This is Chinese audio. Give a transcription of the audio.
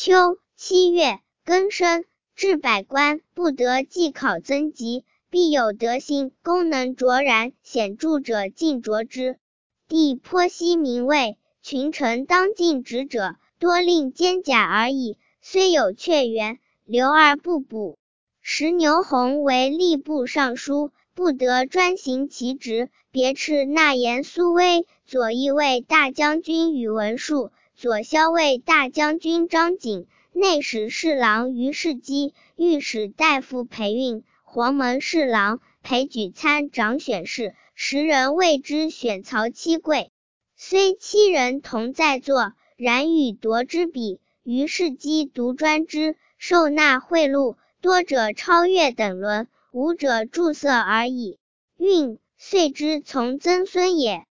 秋7月庚申，至百官，不得计考增级，必有德行功能卓然显著者尽擢之。帝颇惜名位，群臣当尽职者，多令兼甲而已，虽有阙员，留而不补。时牛弘为吏部尚书，不得专行其职，别斥纳言苏威、左翼卫大将军宇文述、左骁卫大将军张景、内史侍郎于世基、御史大夫裴运、黄门侍郎裴举参掌选事，10人谓之选曹七贵。虽7人同在座，然与夺之比，于世基独专之，受纳贿赂，多者超越等伦，无者注色而已。运遂之从曾孙也。